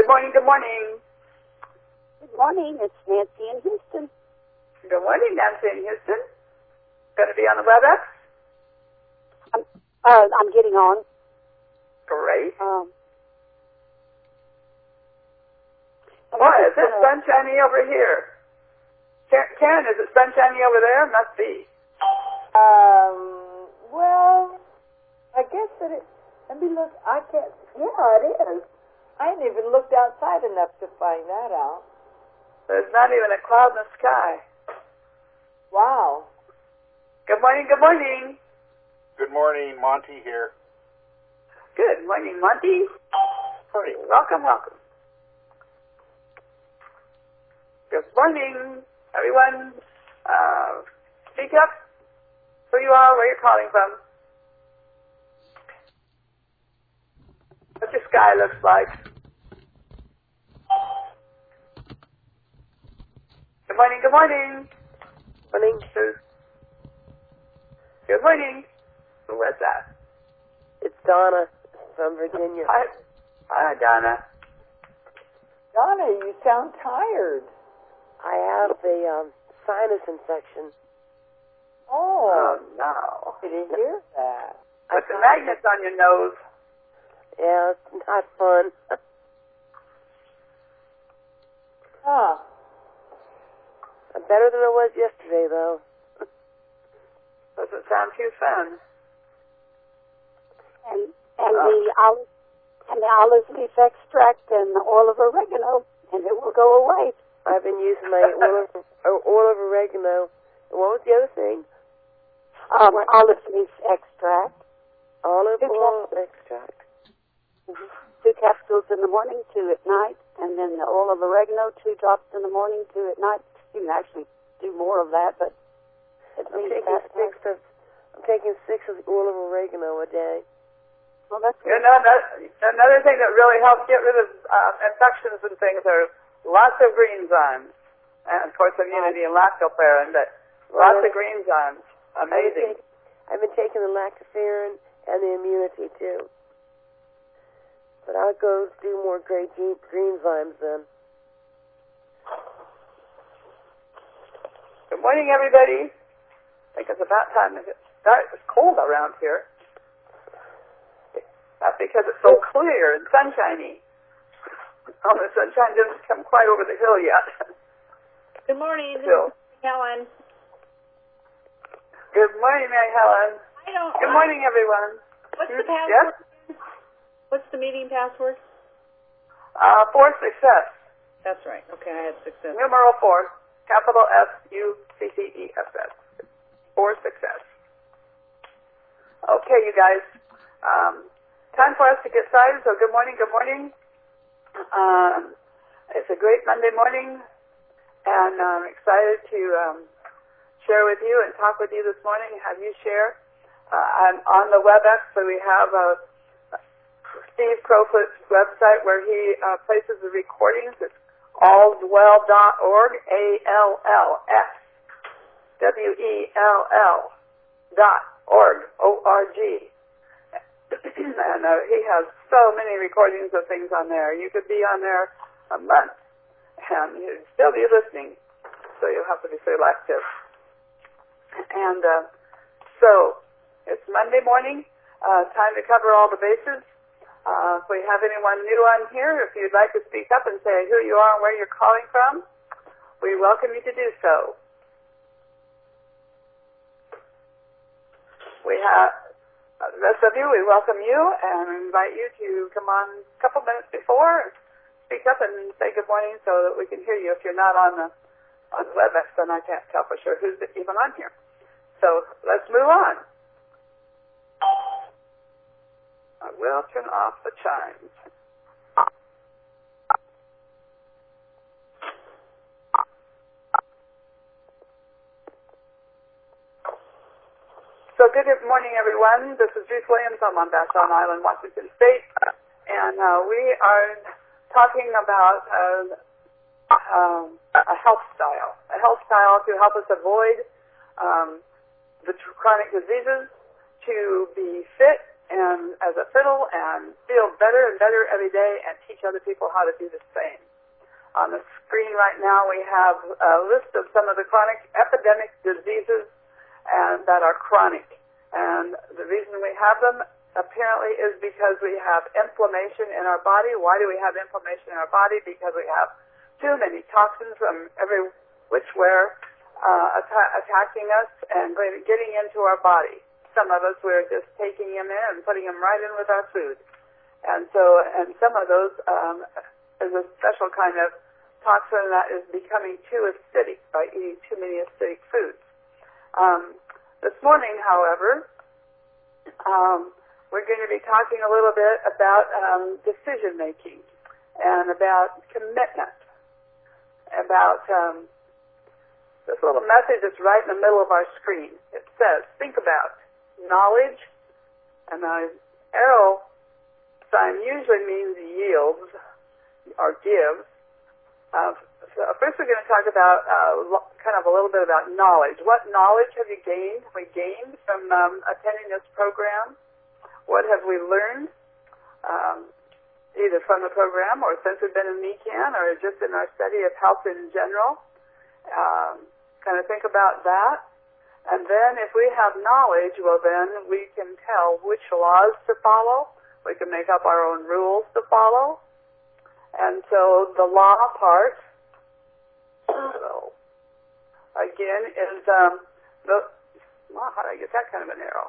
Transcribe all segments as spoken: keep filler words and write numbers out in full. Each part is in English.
Good morning, good morning. Good morning, it's Nancy in Houston. Good morning, Nancy in Houston. Going to be on the WebEx? I'm, uh, I'm getting on. Great. Um, Boy, is it sunshiny over here? Karen, is it sunshiny over there? Must be. Um, well, I guess that it, let me look, I can't, yeah, it is. I ain't even looked outside enough to find that out. There's not even a cloud in the sky. Wow. Good morning, good morning. Good morning, Monty here. Good morning, Monty. Morning. Welcome, welcome. Good morning, everyone. Uh, speak up. Who you are, where you're calling from. What your sky looks like. Good morning, good morning. Morning. Good morning. Who was that? It's Donna from Virginia. Hi, Hi Donna. Donna, you sound tired. I have a um, sinus infection. Oh, Oh, no. I didn't hear that. Put the magnets on your nose. Yeah, it's not fun. Huh. I'm better than I was yesterday, though. Doesn't sound too fun. and and Oh. the olive and the olive leaf extract and the oil of oregano, and it will go away. I've been using my oil of, uh, oil of oregano. And what was the other thing? Um, olive leaf extract. Olive Two oil capsules. extract. Mm-hmm. Two capsules in the morning, two at night, and then the oil of oregano, two drops in the morning, two at night. You can actually do more of that, but at I'm least taking that six of I'm taking six of the oil of oregano a day. Well, that's You know, another, another thing that really helps get rid of uh, infections and things are lots of greenzymes. And, of course, immunity and lactoferrin, but lots of greenzymes. Amazing. I've been taking the lactoferrin and the immunity, too. But I'll go do more great green, greenzymes then. Good morning, everybody. I think it's about time to get started. It's cold around here. That's because it's so clear and sunshiny. Oh, the sunshine doesn't come quite over the hill yet. Good morning, this Still. is Helen. Good morning, Mary Helen. I don't. Good morning, everyone. What's the Yes? password? What's the meeting password? Uh, for success. That's right. Okay, I had success. Numeral four. Capital S U C C E S S. For success. Okay, you guys. Um, time for us to get started. So good morning, good morning. Um, it's a great Monday morning, and I'm excited to um, share with you and talk with you this morning, have you share. Uh, I'm on the WebEx, so we have uh, Steve Crowfoot's website where he uh, places the recordings. It's allswell dot org, A L L S W E L L dot org, O R G. And uh, he has so many recordings of things on there. You could be on there a month and you'd still be listening, so you'll have to be selective. And uh, so it's Monday morning, uh, time to cover all the bases. Uh, if we have anyone new on here, if you'd like to speak up and say who you are and where you're calling from, we welcome you to do so. We have, uh, the rest of you, we welcome you and invite you to come on a couple minutes before and speak up and say good morning so that we can hear you. If you're not on the, on the WebEx, then I can't tell for sure who's even on here. So let's move on. I will turn off the chimes. So good morning, everyone. This is Ruth Williams. I'm on Vashon Island, Washington State. And uh, we are talking about uh, um, a health style, a health style to help us avoid um, the chronic diseases, to be fit, and as a fiddle and feel better and better every day and teach other people how to do the same. On the screen right now we have a list of some of the chronic epidemic diseases and that are chronic. And the reason we have them apparently is because we have inflammation in our body. Why do we have inflammation in our body? Because we have too many toxins from every which where uh, atta- attacking us and getting into our body. Some of us, we're just taking them in and putting them right in with our food. And so, and some of those um, is a special kind of toxin that is becoming too acidic by eating too many acidic foods. Um, this morning, however, um, we're going to be talking a little bit about um, decision making and about commitment, about um, this little message that's right in the middle of our screen. It says, think about knowledge, and the arrow sign usually means yields or gives. Uh, so first we're going to talk about uh, kind of a little bit about knowledge. What knowledge have you gained? We gained from um, attending this program. What have we learned, um, either from the program or since we've been in M E C A N or just in our study of health in general? Um, kind of think about that. And then if we have knowledge, well then we can tell which laws to follow. We can make up our own rules to follow. And so the law part, so again, is um, the, well, how did I get that kind of an arrow?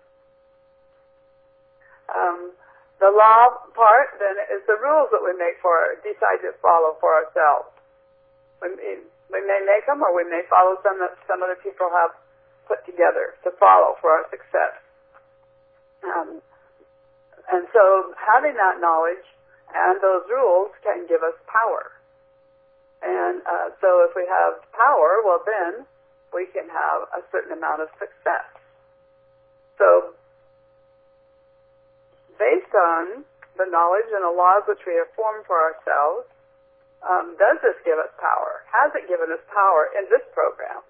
Um, the law part then is the rules that we make for, decide to follow for ourselves. We may, we may make them, or we may follow some that some other people have put together to follow for our success. Um, and so having that knowledge and those rules can give us power. And uh, so if we have power, well then we can have a certain amount of success. So based on the knowledge and the laws which we have formed for ourselves, um, does this give us power? Has it given us power in this program?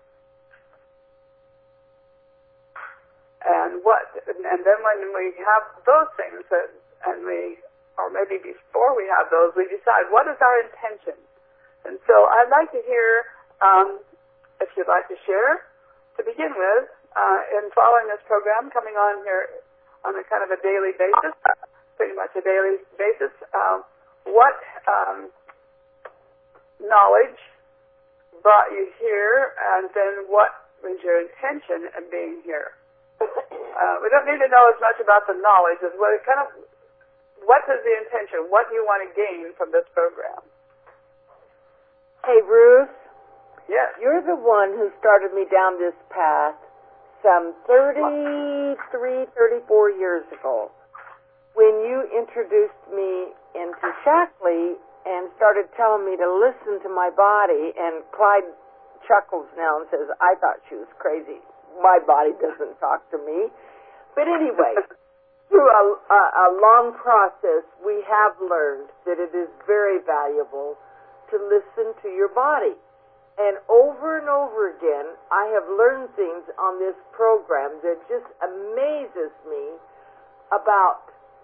And what, and then when we have those things, that, and we, or maybe before we have those, we decide what is our intention. And so I'd like to hear, um, if you'd like to share, to begin with, uh, in following this program, coming on here on a kind of a daily basis, pretty much a daily basis, um, what um, knowledge brought you here, and then what was your intention in being here? Uh, we don't need to know as much about the knowledge as what it kind of, what is the intention? What do you want to gain from this program? Hey, Ruth. Yes. You're the one who started me down this path some thirty-three, thirty-four years ago when you introduced me into Shaklee and started telling me to listen to my body. And Clyde chuckles now and says, I thought she was crazy. My body doesn't talk to me. But anyway, through a, a, a long process, we have learned that it is very valuable to listen to your body. And over and over again, I have learned things on this program that just amazes me about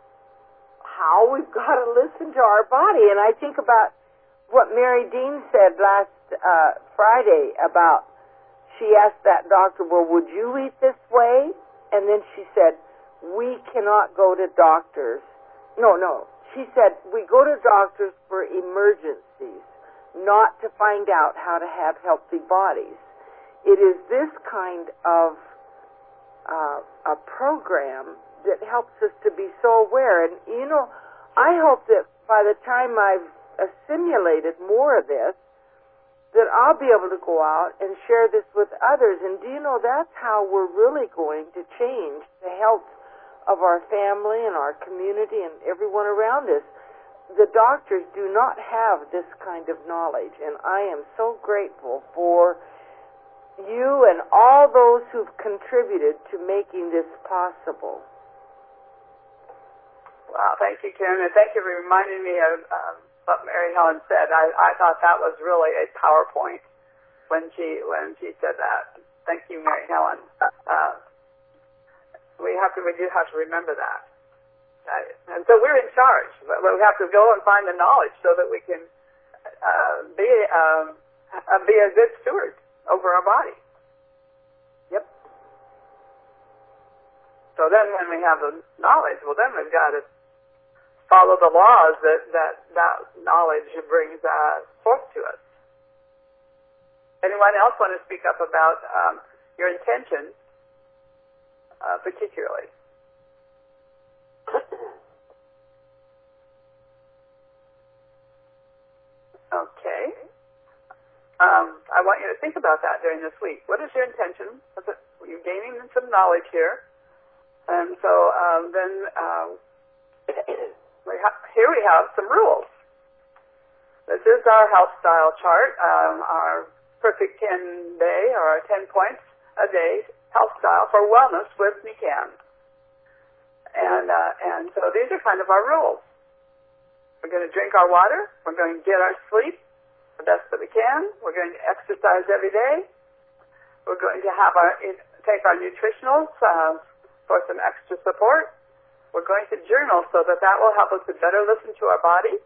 how we've got to listen to our body. And I think about what Mary Dean said last uh, Friday about, she asked that doctor, well, would you eat this way? And then she said, we cannot go to doctors. No, no. She said, we go to doctors for emergencies, not to find out how to have healthy bodies. It is this kind of uh, a program that helps us to be so aware. And, you know, I hope that by the time I've assimilated more of this, that I'll be able to go out and share this with others. And do you know, that's how we're really going to change the health of our family and our community and everyone around us. The doctors do not have this kind of knowledge, and I am so grateful for you and all those who've contributed to making this possible. Wow, thank you, Karen, and thank you for reminding me of um, what Mary Helen said. I, I thought that was really a PowerPoint when she when she said that. Thank you, Mary Helen. Uh, we have to we do have to remember that. Uh, and so we're in charge. But we have to go and find the knowledge so that we can uh, be um, uh, be a good steward over our body. Yep. So then when we have the knowledge, well, then we've got to follow the laws that that, that knowledge brings uh, forth to us. Anyone else want to speak up about um, your intention, uh, particularly? Okay. Um, I want you to think about that during this week. What is your intention? You're gaining some knowledge here. And so um, then uh, we ha- here we have some rules. This is our health style chart, um, our perfect ten day or our ten points a day health style for wellness with Nikan. And uh, and so these are kind of our rules. We're going to drink our water. We're going to get our sleep the best that we can. We're going to exercise every day. We're going to have our take our nutritionals uh, for some extra support. We're going to journal so that that will help us to better listen to our body.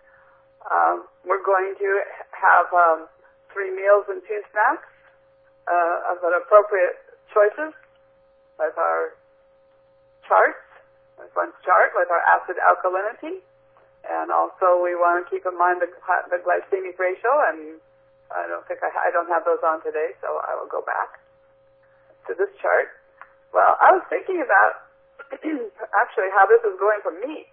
Um, we're going to have um, three meals and two snacks uh, of an appropriate choices with our charts, with one's chart, with our acid alkalinity. And also we want to keep in mind the, the glycemic ratio, and I don't think I, I don't have those on today, so I will go back to this chart. Well, I was thinking about actually how this is going for me.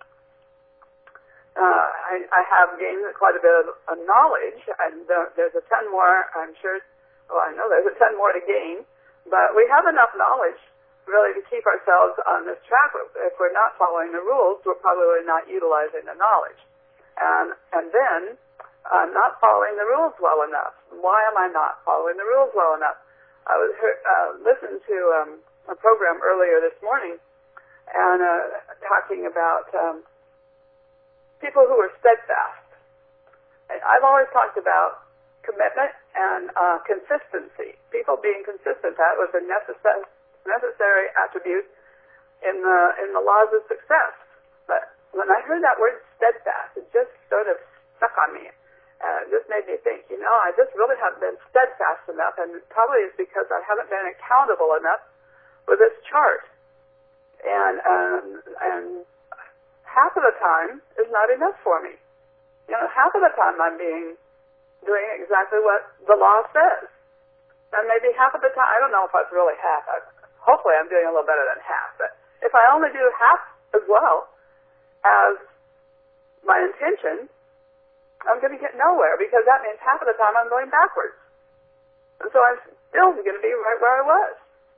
Uh, I, I have gained quite a bit of uh, knowledge, and uh, there's a ton more, I'm sure, well, I know there's a ton more to gain, but we have enough knowledge really to keep ourselves on this track. If we're not following the rules, we're probably not utilizing the knowledge. And and then I'm not following the rules well enough. Why am I not following the rules well enough? I was heard, uh, listened to um, a program earlier this morning and uh, talking about um, people who are steadfast. And I've always talked about commitment and uh, consistency. People being consistent. That was a necessary necessary attribute in the in the laws of success. But when I heard that word steadfast, it just sort of stuck on me. Uh, it just made me think, you know, I just really haven't been steadfast enough, and it probably is because I haven't been accountable enough for this chart. And um, and half of the time is not enough for me. You know, half of the time I'm being doing exactly what the law says. And maybe half of the time, I don't know if it's really half. I, hopefully I'm doing a little better than half. But if I only do half as well as my intention, I'm going to get nowhere, because that means half of the time I'm going backwards. And so I'm still going to be right where I was.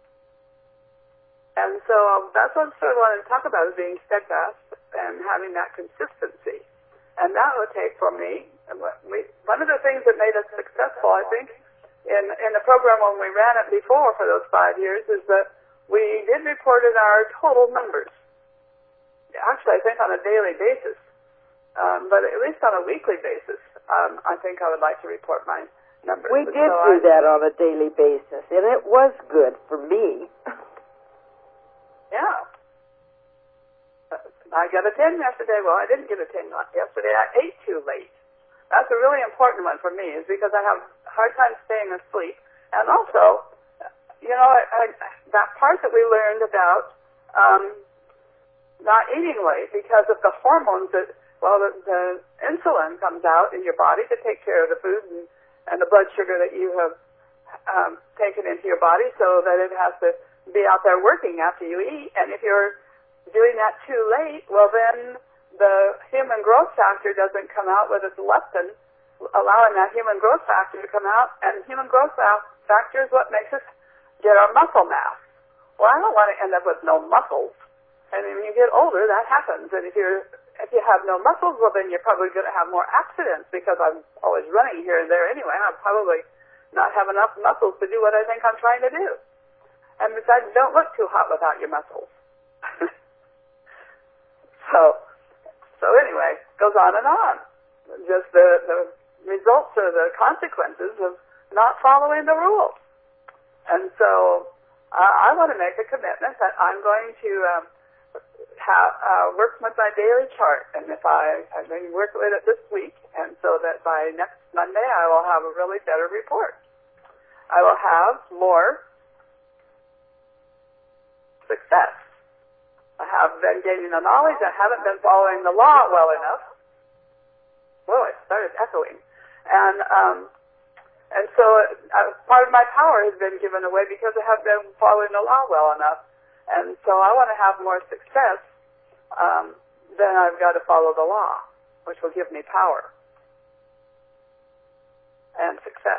And so um, that's what I sort of wanted to talk about, is being steadfast and having that consistency. And that would take for me, we, one of the things that made us successful, I think, in, in the program when we ran it before for those five years, is that we did report in our total numbers. Actually, I think on a daily basis, um, but at least on a weekly basis, um, I think I would like to report my numbers. We and did so do I, that on a daily basis, and it was good for me. Yeah. I got a ten yesterday. Well, I didn't get a ten yesterday. I ate too late. That's a really important one for me, is because I have a hard time staying asleep. And also, you know, I, I, that part that we learned about um, not eating late because of the hormones that, well, the, the insulin comes out in your body to take care of the food and, and the blood sugar that you have um, taken into your body, so that it has to be out there working after you eat. And if you're doing that too late, well, then the human growth factor doesn't come out with its leptin, allowing that human growth factor to come out, and human growth factor is what makes us get our muscle mass. Well, I don't want to end up with no muscles. And when you get older, that happens. And if you're if you have no muscles, well, then you're probably going to have more accidents, because I'm always running here and there anyway. I'll probably not have enough muscles to do what I think I'm trying to do. And besides, don't look too hot without your muscles. so, so anyway, goes on and on. Just the, the results or the consequences of not following the rules. And so uh, I want to make a commitment that I'm going to um, have, uh, work with my daily chart, and if I, I'm going to work with it this week, and so that by next Monday I will have a really better report. I will have more success. I have been gaining the knowledge. I haven't been following the law well enough. Whoa, it started echoing. And, um, and so uh, part of my power has been given away because I have been following the law well enough. And so I want to have more success. Um, then I've got to follow the law, which will give me power and success.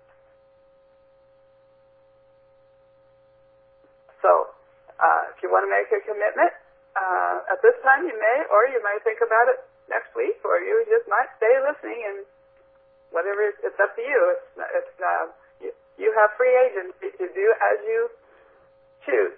So, uh, if you want to make a commitment, uh, at this time you may, or you might think about it next week, or you just might stay listening, and whatever, it's up to you. It's, it's, uh, you, you have free agency to do as you choose.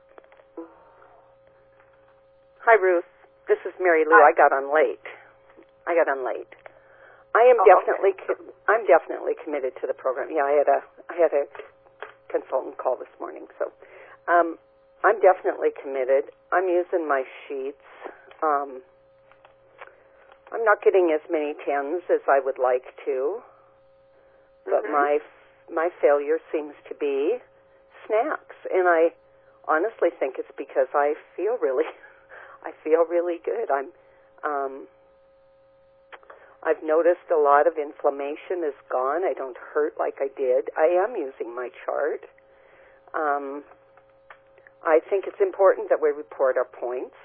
Hi, Ruth. This is Mary Lou. Hi. I got on late. I got on late. I am Oh, definitely. okay. Com- I'm definitely committed to the program. Yeah, I had a. I had a consultant call this morning, so um, I'm definitely committed. I'm using my sheets. Um, I'm not getting as many tens as I would like to, but Mm-hmm. my my failure seems to be snacks, and I honestly think it's because I feel really. I feel really good. I'm, um, I've noticed a lot of inflammation is gone. I don't hurt like I did. I am using my chart. Um, I think it's important that we report our points,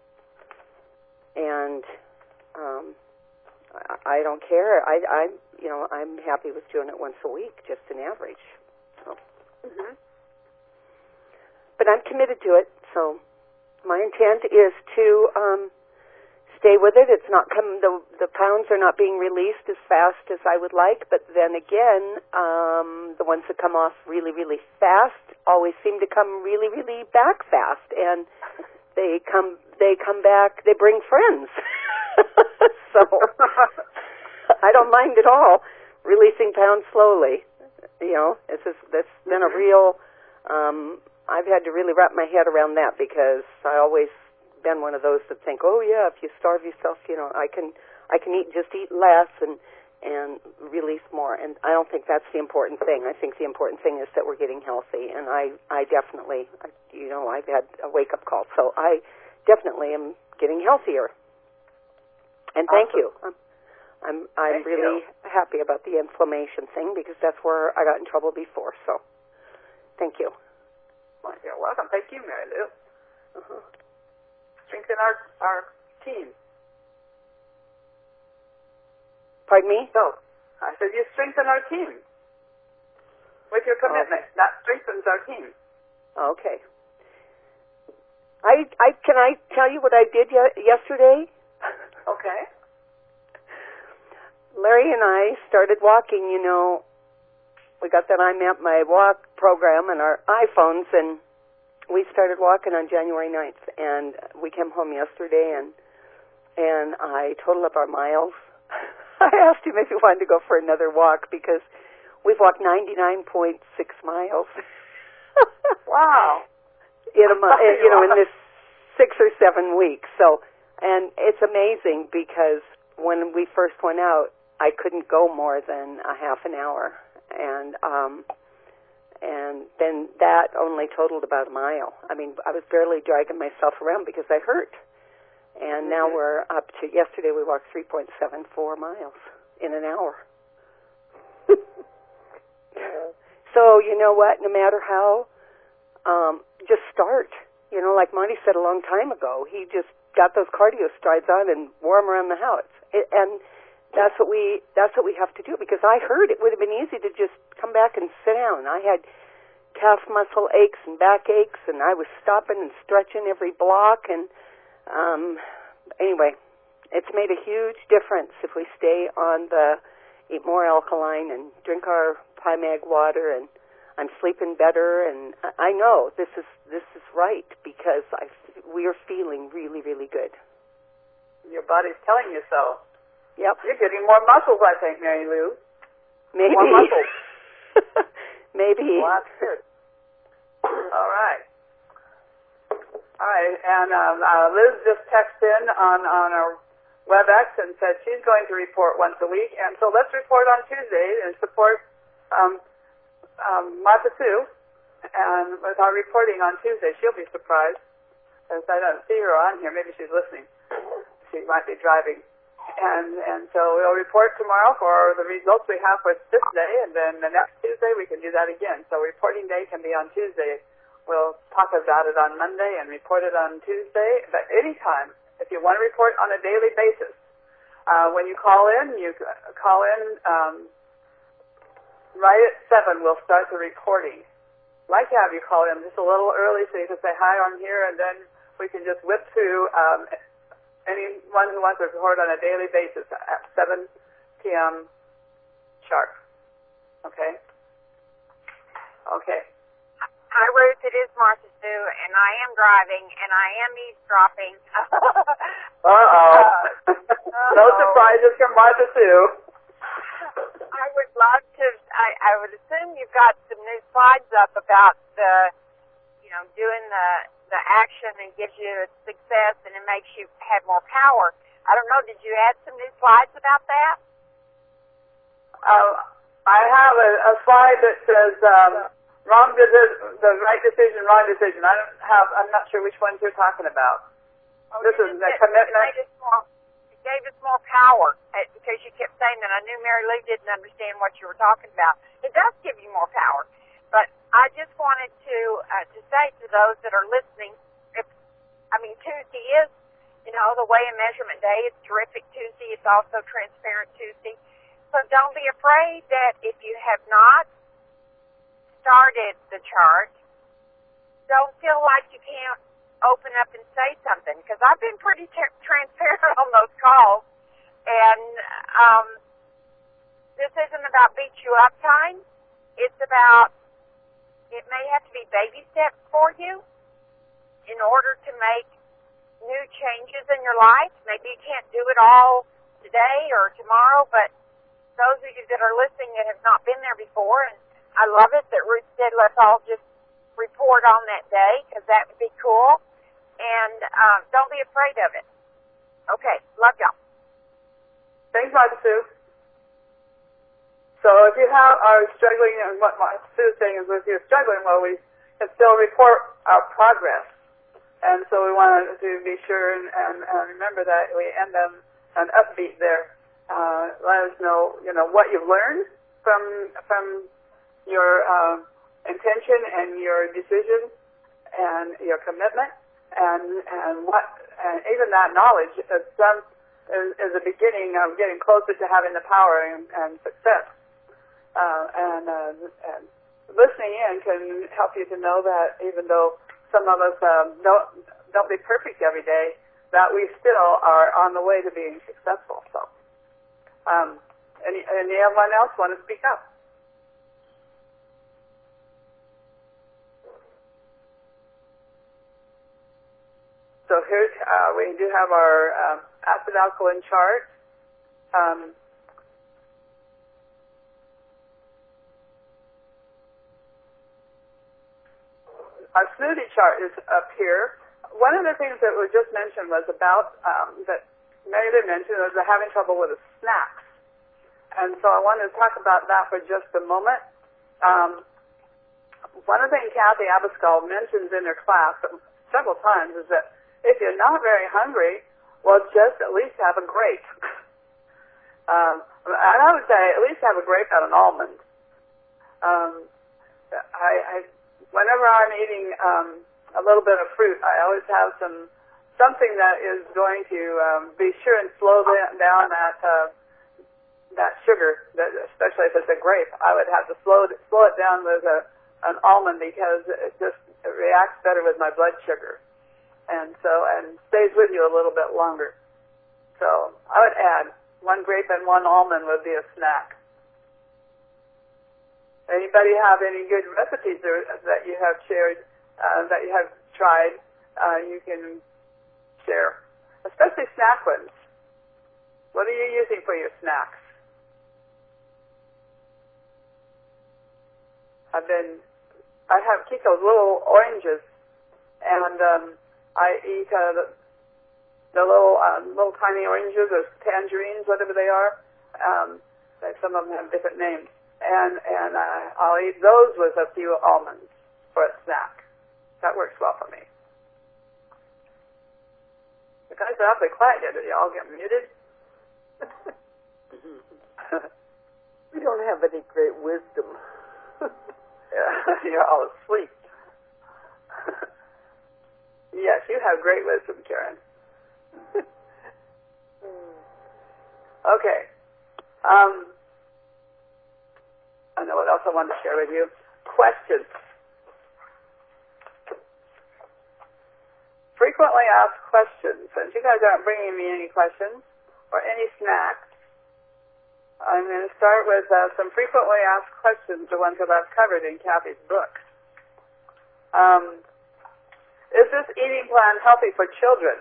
and um, I, I don't care. I, I, you know, I'm happy with doing it once a week, just an average. So. Mm-hmm. But I'm committed to it, so. My intent is to um, stay with it. It's not come. The the pounds are not being released as fast as I would like. But then again, um, the ones that come off really, really fast always seem to come really, really back fast, and they come. They come back. They bring friends. So I don't mind at all releasing pounds slowly. You know, it's just, that's been a real. Um, I've had to really wrap my head around that because I always been one of those that think, oh yeah, if you starve yourself, you know, I can, I can eat just eat less and and release more. And I don't think that's the important thing. I think the important thing is that we're getting healthy. And I, I definitely, you know, I've had a wake up call, so I definitely am getting healthier. And thank Awesome. you. I'm, I'm, I'm Thank really you. happy about the inflammation thing because that's where I got in trouble before. So, thank you. Well, you're welcome. Thank you, Mary Lou. Uh-huh. Strengthen our, our team. Pardon me? So, I said you strengthen our team with your commitment. Okay. That strengthens our team. Okay. I, I can I tell you what I did ye- yesterday? Okay. Larry and I started walking, you know. We got that I'm at my walk program and our iPhones, and we started walking on January ninth, and we came home yesterday, and and I totaled up our miles. I asked him if he wanted to go for another walk because we've walked ninety-nine point six miles. Wow. In a month, you know, in this six or seven weeks. So, and it's amazing because when we first went out, I couldn't go more than a half an hour. And um, and then that only totaled about a mile. I mean, I was barely dragging myself around because I hurt. And now Mm-hmm. we're up to, yesterday we walked three point seven four miles in an hour. Yeah. So, you know what, no matter how, um, just start. You know, like Monty said a long time ago, he just got those cardio strides on and wore them around the house. It, and That's what we that's what we have to do because I heard it would have been easy to just come back and sit down. I had calf muscle aches and back aches, and I was stopping and stretching every block. And um, anyway, it's made a huge difference if we stay on the eat more alkaline and drink our Pymag water. And I'm sleeping better, and I know this is this is right because I we are feeling really really good. Your body's telling you so. Yep. You're getting more muscles, I think, Mary Lou. Maybe. More muscles. Maybe. Well, that's good. All right. All right, and um, uh, Liz just texted in on, on our WebEx and said she's going to report once a week, and so let's report on Tuesday and support um, um, Martha Sue, and with our reporting on Tuesday. She'll be surprised, as I don't see her on here. Maybe she's listening. She might be driving. And and so we'll report tomorrow for the results we have for this day, and then the next Tuesday we can do that again. So reporting day can be on Tuesday. We'll talk about it on Monday and report it on Tuesday. But anytime, if you want to report on a daily basis, uh, when you call in, you call in um, right at seven. We'll start the recording. I'd like to have you call in just a little early so you can say hi, I'm here, and then we can just whip through um, anyone who wants to report on a daily basis at seven p.m. sharp. Okay? Okay. Hi, Ruth. It is Martha Sue, and I am driving, and I am eavesdropping. Uh-oh. No surprises from Martha Sue. I would love to, I, I would assume you've got some new slides up about the, you know, doing the, the action and gives you success, and it makes you have more power. I don't know, did you add some new slides about that? Uh, I have a, a slide that says, um, Wrong decision, the right decision, wrong decision. I don't have, I'm not sure which ones you're talking about. Oh, this is the commitment. It, made us more, it gave us more power uh, because you kept saying that. I knew Mary Lou didn't understand what you were talking about. It does give you more power. But I just wanted to, uh, to say to those that are listening, if, I mean, Tuesday is, you know, the Weigh and Measurement Day. It's Terrific Tuesday. It's also Transparent Tuesday. So don't be afraid that if you have not started the chart, don't feel like you can't open up and say something, because I've been pretty t- transparent on those calls, and um, this isn't about beat you up time. It's about, it may have to be baby steps for you in order to make new changes in your life. Maybe you can't do it all today or tomorrow, but those of you that are listening that have not been there before, and I love it that Ruth said let's all just report on that day, because that would be cool. And um, don't be afraid of it. Okay, love y'all. Thanks, Martha Sue. So if you have, are struggling, and what Martha Sue is saying is if you're struggling, well, we can still report our progress. And so we want to be sure and, and, and remember that we end on an upbeat there. Uh, let us know, you know, what you've learned from from your uh, intention and your decision and your commitment, and and what and even that knowledge is, some, is, is a beginning of getting closer to having the power and, and success. Uh, and, uh, and listening in can help you to know that even though some of us um, don't don't be perfect every day, that we still are on the way to being successful. So, um, any anyone else want to speak up? So here uh, we do have our um, acid alkaline chart. Um, our smoothie chart is up here. One of the things that was just mentioned was about, um, that Mary Lou mentioned, was having trouble with the snacks. And so I wanted to talk about that for just a moment. Um, one of the things Kathy Abascal mentions in her class several times is that if you're not very hungry, well, just at least have a grape. um, and I would say at least have a grape and an almond. Um, I, I, whenever I'm eating um, a little bit of fruit, I always have some something that is going to um, be sure and slow down that uh, that sugar, that, especially if it's a grape. I would have to slow it, slow it down with a, an almond because it just it reacts better with my blood sugar. And so, and stays with you a little bit longer. So I would add one grape and one almond would be a snack. Anybody have any good recipes that you have shared, uh, that you have tried, uh, you can share, especially snack ones. What are you using for your snacks? I've been, I have keep those little oranges, and um, I eat uh, the, the little uh, little tiny oranges or tangerines, whatever they are. Um, they, some of them have different names, and and uh, I'll eat those with a few almonds for a snack. That works well for me. The guys are awfully quiet here. Did you all get muted? We don't have any great wisdom. Yeah, you're all asleep. Yes, you have great wisdom, Karen. Okay. Um, I know what else I wanted to share with you. Questions. Frequently asked questions. Since you guys aren't bringing me any questions or any snacks, I'm going to start with uh, some frequently asked questions, the ones that I've covered in Kathy's book. Um, is this eating plan healthy for children?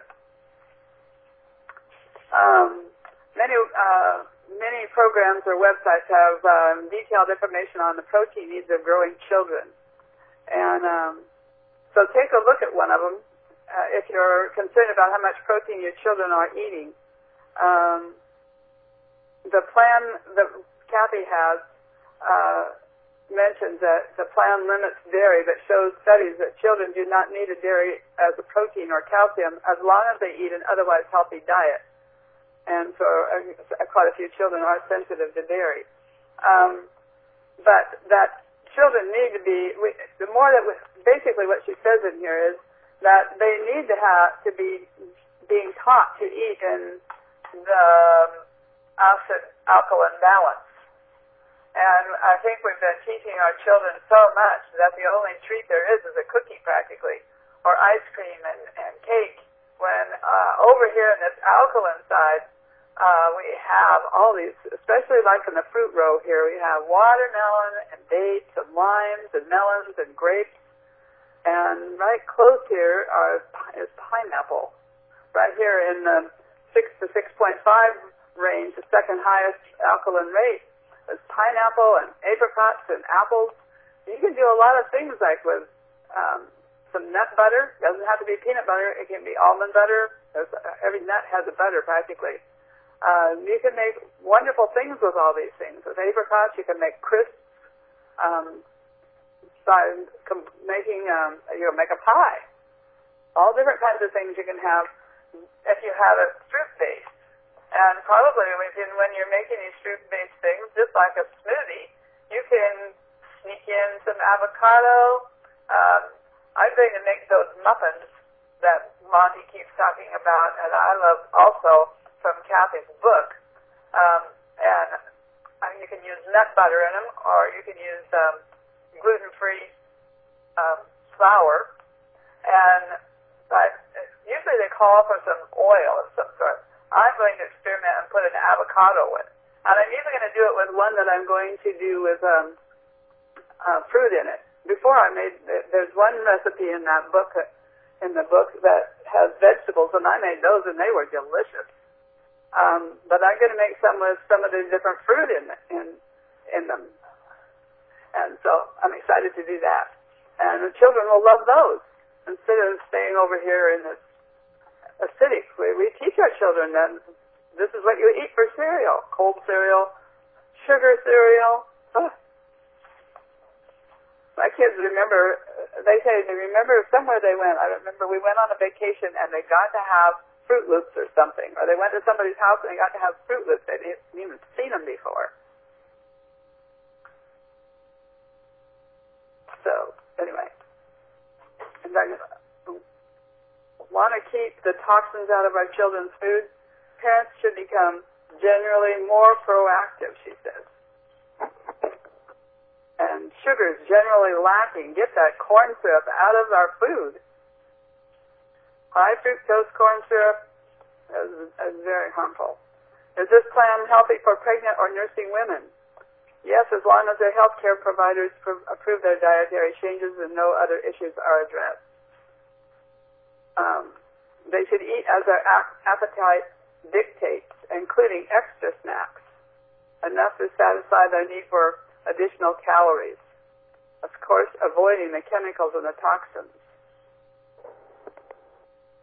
Um, many uh, many programs or websites have um, detailed information on the protein needs of growing children. And um, so take a look at one of them uh, if you're concerned about how much protein your children are eating. Um, The plan that Kathy has uh, mentions that the plan limits dairy, but shows studies that children do not need a dairy as a protein or calcium as long as they eat an otherwise healthy diet. And so uh, quite a few children are sensitive to dairy. Um, but that children need to be, we, the more that, we, basically what she says in here is that they need to have to be being taught to eat in the acid alkaline balance. And I think we've been teaching our children so much that the only treat there is is a cookie practically, or ice cream and, and cake, when uh, over here in this alkaline side, uh, we have all these, especially like in the fruit row here, we have watermelon and dates and limes and melons and grapes. And right close here are, is pineapple. Right here in the six to six point five range, the second highest alkaline rate, is pineapple and apricots and apples. You can do a lot of things like with um, some nut butter. It doesn't have to be peanut butter. It can be almond butter. There's, uh, every nut has a butter practically. Uh, you can make wonderful things with all these things. With apricots, you can make crisps. Um, by com- making, um, you know, make a pie. All different kinds of things you can have if you have it fruit-based. And probably when you're making these fruit-based things, just like a smoothie, you can sneak in some avocado. Um, I'm going to make those muffins that Monty keeps talking about, and I love also from Kathy's book. Um, and uh, you can use nut butter in them, or you can use um, gluten-free um, flour. And but usually they call for some oil of some sort. I'm going to experiment and put an avocado with. And I'm even going to do it with one that I'm going to do with um, uh, fruit in it. Before I made, there's one recipe in that book, in the book that has vegetables, and I made those, and they were delicious. Um, but I'm going to make some with some of the different fruit in in in them. And so I'm excited to do that. And the children will love those instead of staying over here in this acidic. We, we teach our children that this is what you eat for cereal. Cold cereal, sugar cereal. Oh. My kids remember, they say they remember somewhere they went. I remember we went on a vacation and they got to have Fruit Loops or something. Or they went to somebody's house and they got to have Fruit Loops. They didn't even seen them before. So, anyway. And then want to keep the toxins out of our children's food, parents should become generally more proactive, she says. And sugar is generally lacking. Get that corn syrup out of our food. High fructose corn syrup is, is very harmful. Is this plan healthy for pregnant or nursing women? Yes, as long as their health care providers pr- approve their dietary changes and no other issues are addressed. Um, they should eat as their appetite dictates, including extra snacks, enough to satisfy their need for additional calories. Of course, avoiding the chemicals and the toxins.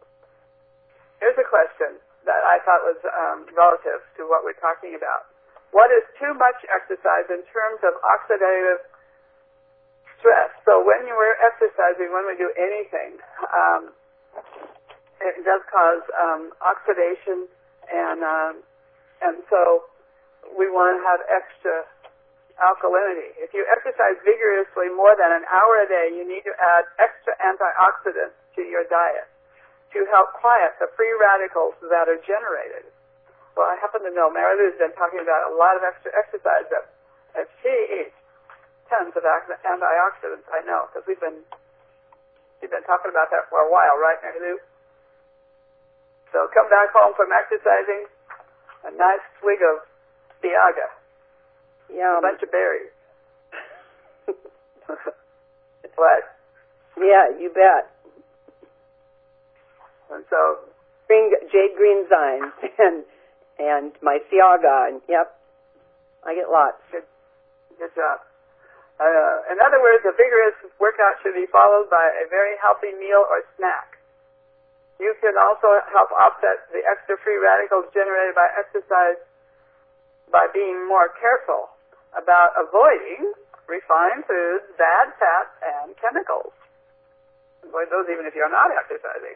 here's a question that I thought was um, relative to what we're talking about. What is too much exercise in terms of oxidative stress? So when you were exercising, when we do anything, um, it does cause um, oxidation, and um, and so we want to have extra alkalinity. If you exercise vigorously more than an hour a day, you need to add extra antioxidants to your diet to help quiet the free radicals that are generated. Well, I happen to know Mary Lou's been talking about a lot of extra exercise that, that she eats tons of antioxidants, I know, because we've been we've been talking about that for a while, right, Mary Lou? So come back home from exercising, a nice swig of Viaga. Yeah. A bunch of berries. What? Yeah, you bet. And so, Green, Jade Green Zymes and and my Siaga, and yep, I get lots. Good, good job. Uh, in other words, a vigorous workout should be followed by a very healthy meal or snack. You can also help offset the extra free radicals generated by exercise by being more careful about avoiding refined foods, bad fats, and chemicals. Avoid those even if you're not exercising.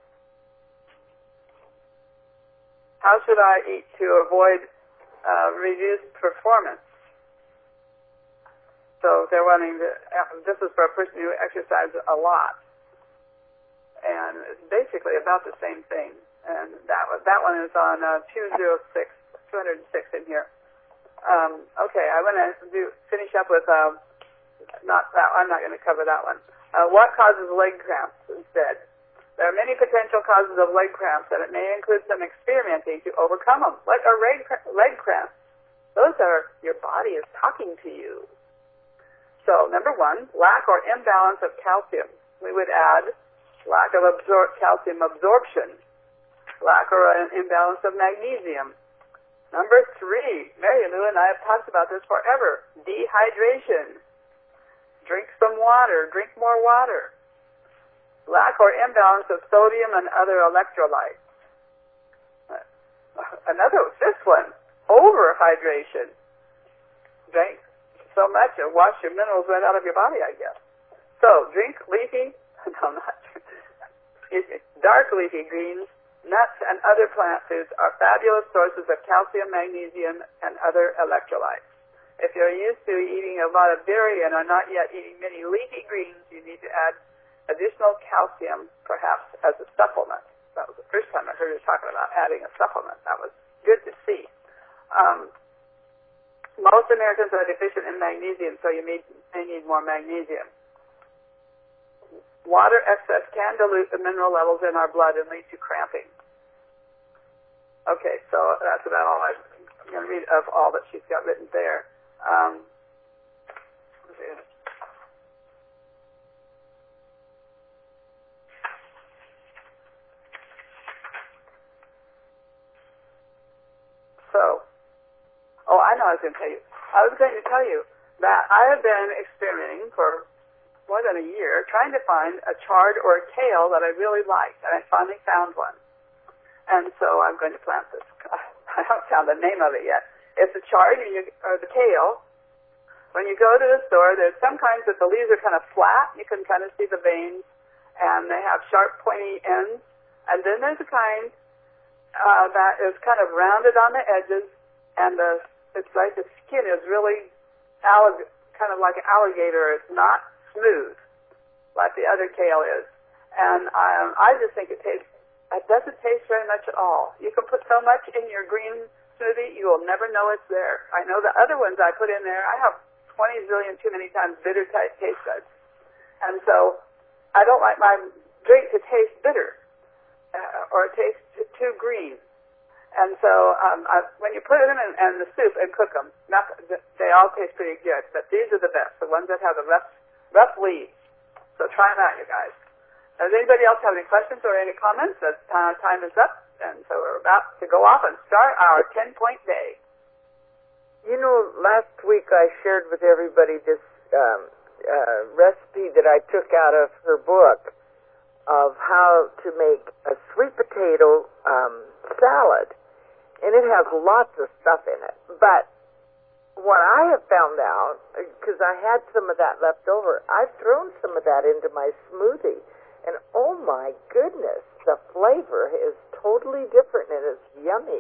How should I eat to avoid uh, reduced performance? So they're wanting to, uh, this is for a person who exercises a lot. And it's basically about the same thing. And that was, that one is on uh, two oh six, two oh six in here. Um, okay, I want to do finish up with, uh, not that, I'm not going to cover that one. Uh, what causes leg cramps instead? There are many potential causes of leg cramps, and it may include some experimenting to overcome them. What are leg, leg cramps? Those are your body is talking to you. So, number one, lack or imbalance of calcium. We would add lack of absor- calcium absorption, lack or an imbalance of magnesium. Number three, Mary Lou and I have talked about this forever, dehydration. Drink some water, drink more water. Lack or imbalance of sodium and other electrolytes. Another, this one, overhydration. Drink so much it wash your minerals right out of your body, I guess. So, drink leafy, no, not, excuse me, dark leafy greens, nuts, and other plant foods are fabulous sources of calcium, magnesium, and other electrolytes. If you're used to eating a lot of dairy and are not yet eating many leafy greens, you need to add additional calcium, perhaps, as a supplement. That was the first time I heard you talking about adding a supplement. That was good to see. Um, most Americans are deficient in magnesium, so you may, may need more magnesium. Water excess can dilute the mineral levels in our blood and lead to cramping. Okay, so that's about all I'm going to read of all that she's got written there. Um, let's see. So, oh, I know I was going to tell you. I was going to tell you that I have been experimenting for more than a year trying to find a chard or a kale that I really liked, and I finally found one. And so I'm going to plant this. I haven't found the name of it yet. It's a chard and you, or the kale. When you go to the store, there's some kinds that the leaves are kind of flat. You can kind of see the veins, and they have sharp, pointy ends. And then there's a kind uh, that is kind of rounded on the edges, and the it's like the skin is really allig- kind of like an alligator. It's not smooth like the other kale is. And um, I just think it tastes, it doesn't taste very much at all. You can put so much in your green smoothie, you will never know it's there. I know the other ones I put in there, I have twenty zillion too many times bitter type taste buds. And so I don't like my drink to taste bitter uh, or taste t- too green. And so um, I, when you put them in, in the soup and cook them, not, they all taste pretty good, but these are the best, the ones that have the rough, rough leaves. So try them out, you guys. Does anybody else have any questions or any comments? That uh, time is up, and so we're about to go off and start our ten-point day. You know, last week I shared with everybody this um, uh, recipe that I took out of her book of how to make a sweet potato um, salad, and it has lots of stuff in it. But what I have found out, because I had some of that left over, I've thrown some of that into my smoothie, and oh my goodness, the flavor is totally different and it's yummy.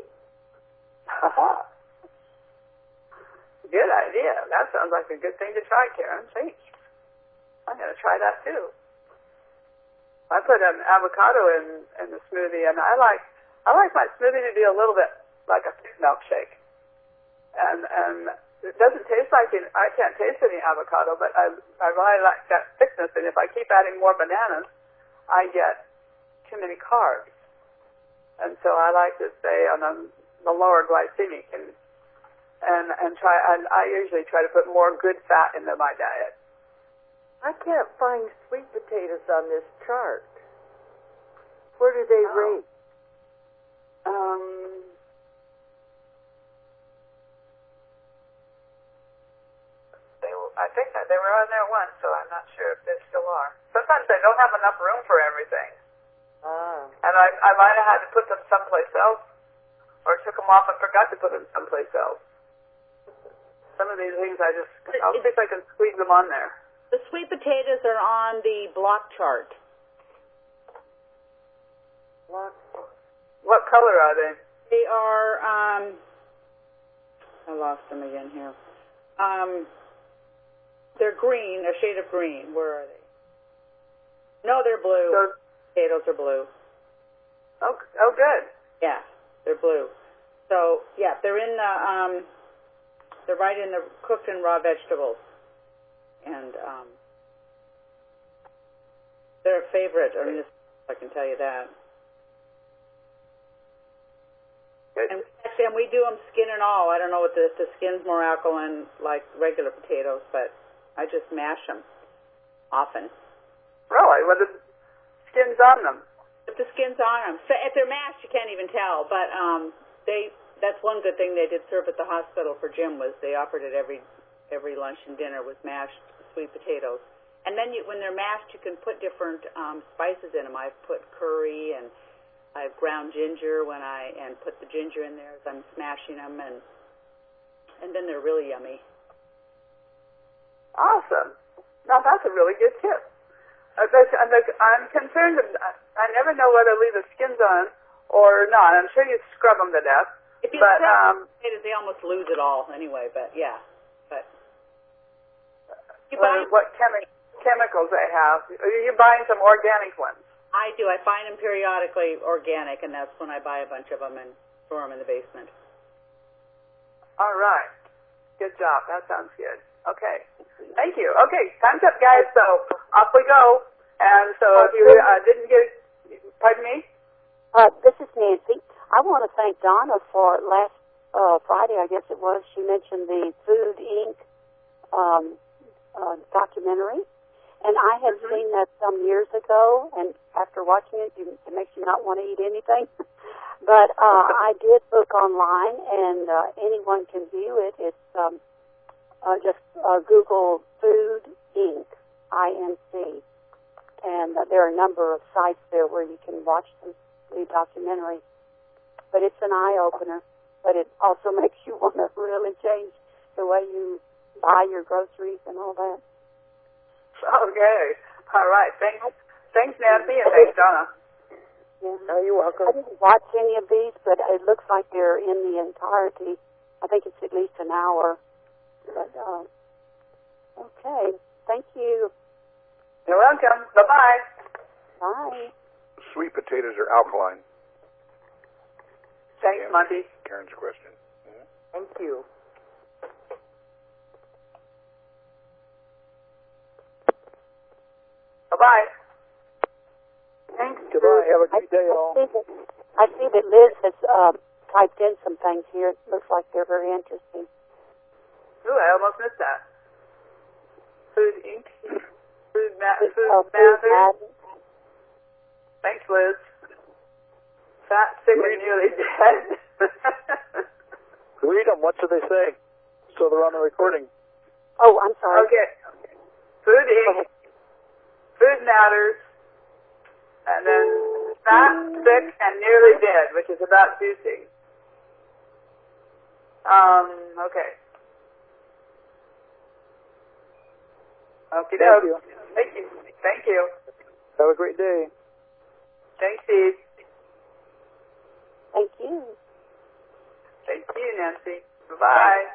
Good idea. That sounds like a good thing to try, Karen. Thanks. I'm going to try that too. I put an avocado in in the smoothie, and I like I like my smoothie to be a little bit like a thick milkshake. And and it doesn't taste like it, I can't taste any avocado, but I I really like that thickness. And if I keep adding more bananas, I get too many carbs. And so I like to stay on the, the lower glycemic and and and try. And I usually try to put more good fat into my diet. I can't find sweet potatoes on this chart. Where do they Oh. rate? Um, they, I think that they were on there once, so I'm not sure if they still are. Sometimes they don't have enough room for everything, Ah. and I I might have had to put them someplace else, or took them off and forgot to put them someplace else. Some of these things I just I'll see if I can squeeze them on there. The sweet potatoes are on the block chart. What? What color are they? They are, um, I lost them again here. Um, they're green, a shade of green. Where are they? No, they're blue. So, Potatoes are blue. oh, oh, good. Yeah, they're blue. So, yeah, they're in the, um, they're right in the cooked and raw vegetables. And, um, they're a favorite on this, I can tell you that. Good. And actually, and we do them skin and all. I don't know what the, the skin's more alkaline like regular potatoes, but I just mash them often. Really? With the skins on them? But the skin's on them. So if they're mashed, you can't even tell. But um, they that's one good thing they did serve at the hospital for Jim was they offered it every every lunch and dinner with mashed sweet potatoes. And then you, when they're mashed, you can put different um, spices in them. I've put curry and I've ground ginger when I and put the ginger in there as I'm smashing them, and and then they're really yummy. Awesome. Now that's a really good tip. Uh, but I'm I'm concerned. That I never know whether to leave the skins on or not. I'm sure you scrub them to death. If you but scrub um, potatoes, they almost lose it all anyway. But yeah, but you what, buy, what chemi- chemicals they have? Are you buying some organic ones? I do. I find them periodically organic, and that's when I buy a bunch of them and store them in the basement. All right. Good job. That sounds good. Okay. Thank you. Okay, time's up, guys. So off we go. And so if you uh, didn't get, pardon me? Uh, this is Nancy. I want to thank Donna for last uh, Friday, I guess it was. She mentioned the Food Incorporated um, uh, documentary. And I had mm-hmm. seen that some years ago, and after watching it, you, it makes you not want to eat anything. But uh, I did look online, and uh, anyone can view it. It's um, uh, just uh, Google Food Incorporated, I N C. And uh, there are a number of sites there where you can watch the, the documentary. But it's an eye-opener. But it also makes you want to really change the way you buy your groceries and all that. Okay. All right. Thanks, thanks, Nancy, and thanks, Donna. Yeah. Oh, you're welcome. I didn't watch any of these, but it looks like they're in the entirety. I think it's at least an hour. But, uh, okay. Thank you. You're welcome. Bye-bye. Bye. Sweet potatoes are alkaline. Thanks, Yeah. Monty. Karen's question. Thank you. Bye-bye. Thanks. Goodbye. Have a I, good day, I all. See that, I see that Liz has uh, typed in some things here. It looks like they're very interesting. Ooh, I almost missed that. Food Incorporated. Food, ma- food, uh, food Matters. Matters. Thanks, Liz. Fat, sick, and nearly dead. Read them. What do they say? So they're on the recording. Oh, I'm sorry. Okay. Food Incorporated. Food Matters. And then fat, sick, and nearly dead, which is about juicy. Um, okay. Okay, Thank you. Thank you. Thank you. Have a great day. Thanks, Steve. Thank you. Thank you, Nancy. Bye-bye.